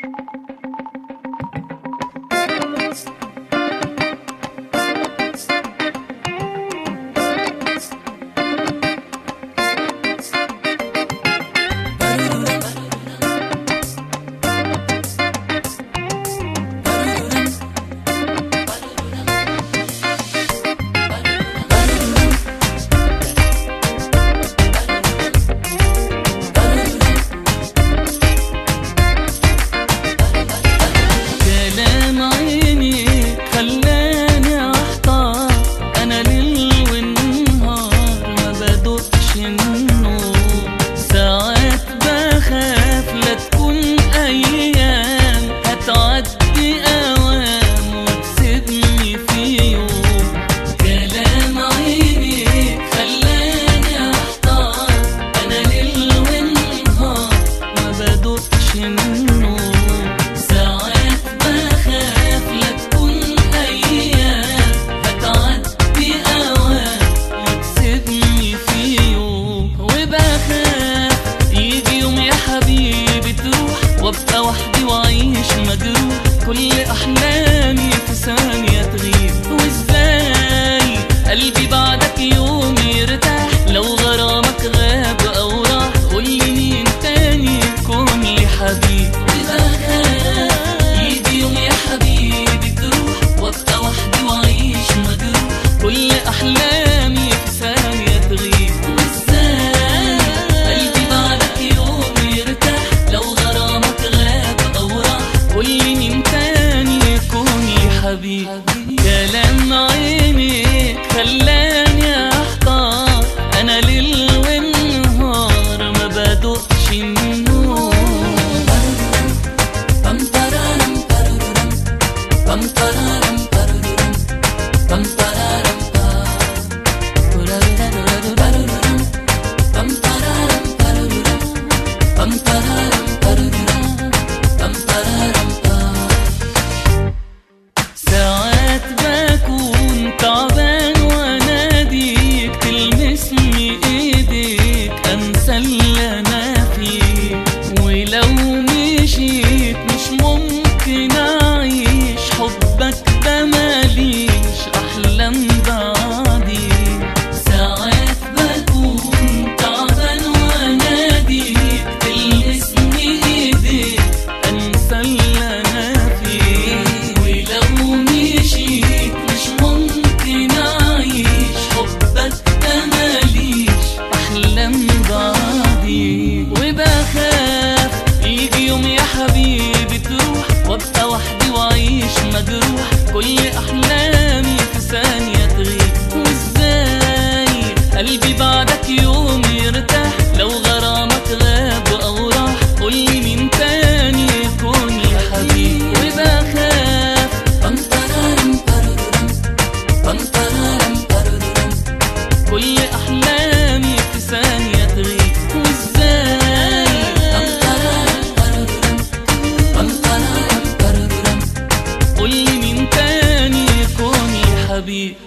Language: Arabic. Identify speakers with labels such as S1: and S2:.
S1: وابقى وحدي وعيش مجروح، كل احلامي في ثانية تغيب. وازاي قلبي بعدك يوم يرتاح لو غرامك غاب او راح؟ قولي مين تاني يكون لي حبيب. يجي يوم يا حبيبي تروح وابقى وحدي وعيش مجروح، كل احلامي في ثانية تغيب. وازاي قلبي بعدك يوم يرتاح لو غرامك غاب او راح؟ قولي مين تاني يكون لي حبيب. كلام عينيك خلاني احتار، انا ليل ونهار ما بدقش النور. ساعات بكون تعبان واناديك تلمسني ايديك، انسى اللي انا فيه. ولو مشيت مش ممكن اعيش، حبك ده ماليش احلام بعدي. ساعات بكون تعبان واناديك تلمسني ايديك، انسى اللي انا فيه. ولو مشيت مش ممكن اعيش، حبك ده ماليش احلام بعدي. وبخاف يجي يوم يا حبيبي تروح وابقى وحدي وعيش مجروح، كل احلامي في ثانية تغيب. وازاي قلبي بعدك يوم يرتاح لو غرامك غاب او راح؟ قولي مين تاني يكون لي حبيب. وبخاف كل احلامي في ثانية تغيب. وازاي قولي مين تاني يكون لي حبيب.